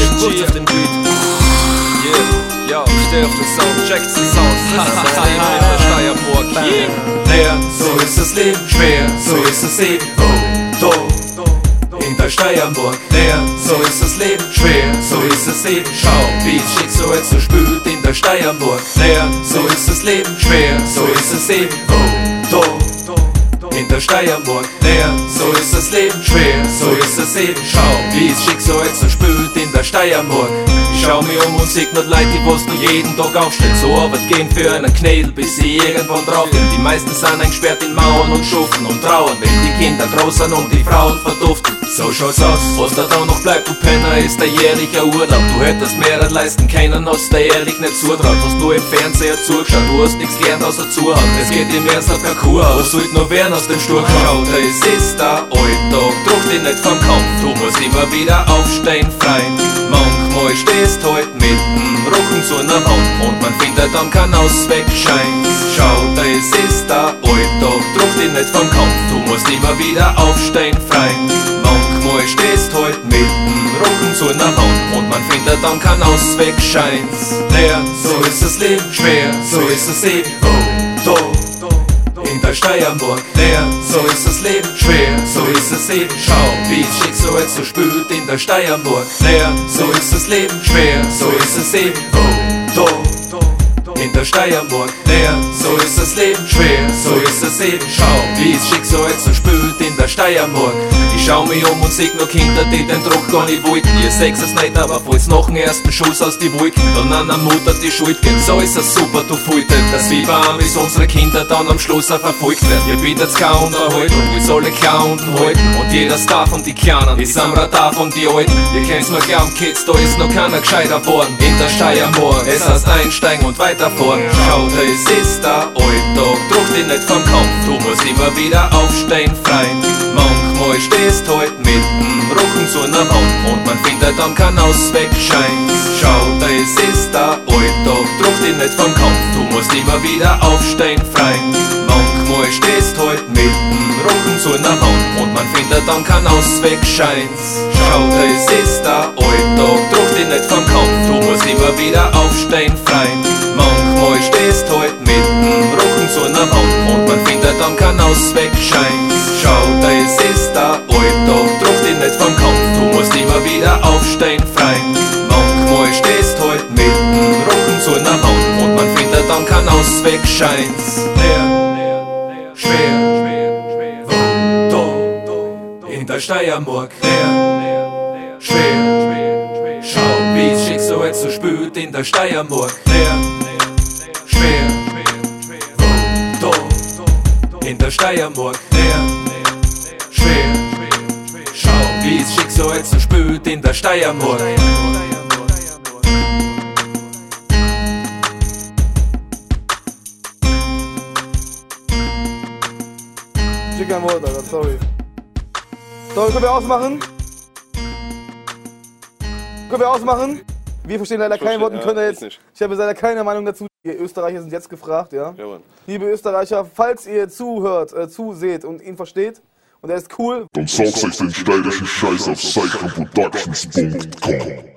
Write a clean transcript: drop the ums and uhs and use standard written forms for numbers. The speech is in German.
kurz auf den Beat. Yeah, yo, steh auf den Sound, check den Sound. Das ist das Leben in der Steierburg. Ja, so ist das Leben schwer, so ist es eben. In der Steierburg. Ja, so ist das Leben schwer, so ist es eben. Schau, wie es Schicksal so spült in der Steierburg. Ja, so ist das Leben schwer, so ist es eben. In der Steierburg. Ja, so ist das Leben schwer, so ist es eben. Schau, wie es Schicksal so spült in der Steierburg. Ich schau mir um und sehe nur Leute, die was nur jeden Tag aufstehen. So Arbeit gehen für einen Knädel, bis sie irgendwann drauf gehen. Die meisten sind eingesperrt in Mauern und schuften und trauern, wenn die Kinder groß sind und die Frauen verduften. So schaut's aus. Was da noch bleibt, du Penner, ist der jährliche Urlaub. Du hättest mehr leisten können, hast dir ehrlich nicht zutraut. Hast du im Fernseher zugeschaut, du hast nichts gelernt außer zuhauen. Es geht im Ernst auf kein Kur, was sollt noch werden aus dem Sturm? Schau, das ist der Alltag, druck dich nicht vom Kopf. Du musst immer wieder aufstehen, freien. Manchmal stehst halt mit dem Rücken zu einer Wand und man findet dann keinen Ausweg, scheint. Schau, das ist der Alltag, druck dich nicht vom Kopf. Du musst immer wieder aufstehen, freien. Manchmal stehst halt mit dem Rücken zu einer Wand und man findet dann keinen Ausweg, scheint. Ja, so ist das Leben schwer, so ist es eben. In der Steierburg. Ja, so ist das Leben schwer, so ist es eben. Schau, wie es Schicksal so spült in der Steierburg. Ja, so ist das Leben schwer, so ist es eben. In der Steierburg. Ja, so ist das Leben schwer, so ist es eben. Schau, wie es Schicksal so spült in der Steierburg. Ich schau mich um und seh nur Kinder, die den Druck gar nicht wollten. Ihr seht es nicht, aber falls nach dem ersten Schuss aus die Wolken dann an der Mutter die Schuld geht. So ist es super, du Fultet, dass wie bei bis unsere Kinder dann am Schluss auch verfolgt werden. Ihr bietet's keine Unterhaltung, will's alle klar unten halten. Und jeder Star von die Kleinen ist am Radar von die Alten. Ihr kennt's nur glauben, Kids, da ist noch keiner gescheiter worden. In der Steierburg, es heißt einsteigen und weiterfahren. Schau, das ist der Alltag, druck dich nicht vom Kopf. Du musst immer wieder aufstehen, freien. Manchmal stehst halt mit dem Rücken zu einer Wand und man findet dann keinen Ausweg, scheint. Schau, das ist der Alltag, druck dich nicht vom Kopf. Du musst immer wieder aufstehen, freien. Manchmal stehst halt mit dem Rücken zu einer Wand und man findet dann keinen Ausweg, scheint. Schau, das ist der Alltag, druck dich nicht vom Kopf. Du musst immer wieder aufstehen, freien. Manchmal stehst halt mit dem Rücken zu einer Wand und man findet dann keinen Ausweg, scheint. Schau, das ist der Alltag, druck dich nicht vom Kopf. Du musst immer wieder aufstehen, freien. Manchmal stehst halt mit dem Rücken zu einer Wand und man findet dann keinen Ausweg, scheint. Schwer, in der Steierburg. Schwer, schau, wie es Schicksal so spült in der Steierburg. Schwer, in der Steierburg. Schwer, schau, wie es Schicksal so spült in der Steierburg. Ich kein Wort, Alter, sorry. So, können wir ausmachen? Können wir ausmachen? Wir verstehen leider kein Wort und können jetzt. Ich habe leider keine Meinung dazu. Die Österreicher sind jetzt gefragt, ja? Jawohl. Liebe Österreicher, falls ihr zuhört, zuseht und ihn versteht und er ist cool, dann saugst euch den steirischen Scheiß auf psychoproductions.com.